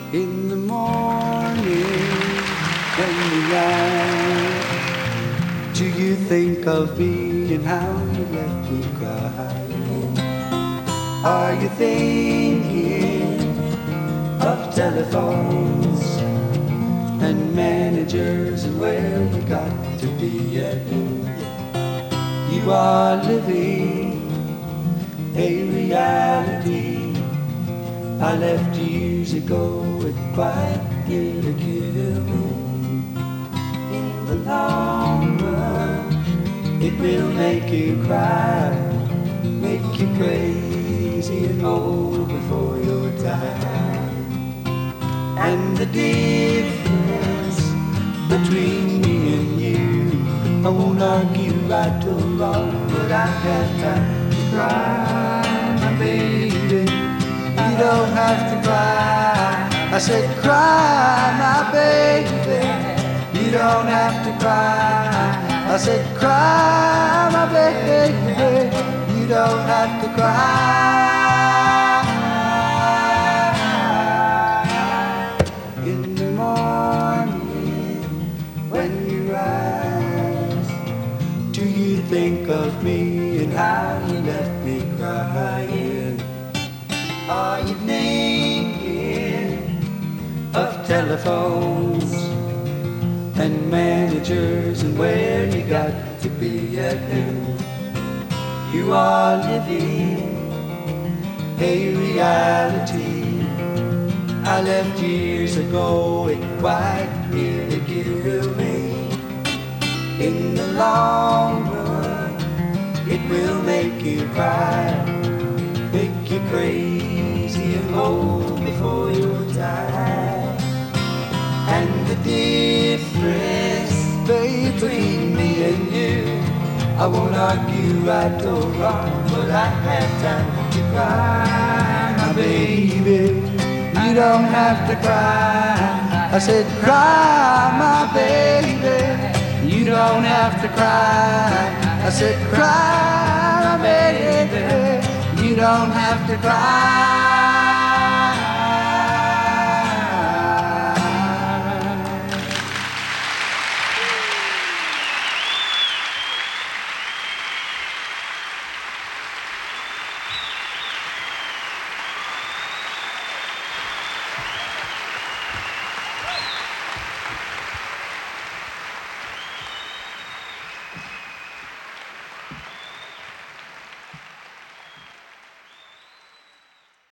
In the morning when you rise, do you think of me and how you let me cry? Are you thinking of telephones and managers and where you got to be at? You are living a reality I left years ago with quite near to kill me. In the long run, it will make you cry, make you crazy and old before your time. And the difference between me and you, I won't argue right or wrong, but I have time to cry, my baby. You don't have to cry. I said cry, my baby. You don't have to cry. I said cry, my baby. You don't have to cry. In the morning when you rise, do you think of me and how you left me crying? Are you thinking of telephones and managers and where you got to be at noon? You are living a reality I left years ago and quite near to kill me. In the long run, it will make you cry, make you crazy and old before your time. And the difference between me and you, I won't argue right or wrong, but I have time to cry, my baby. You don't have to cry. I said cry, my baby. You don't have to cry. I said cry, my baby. You don't have to cry.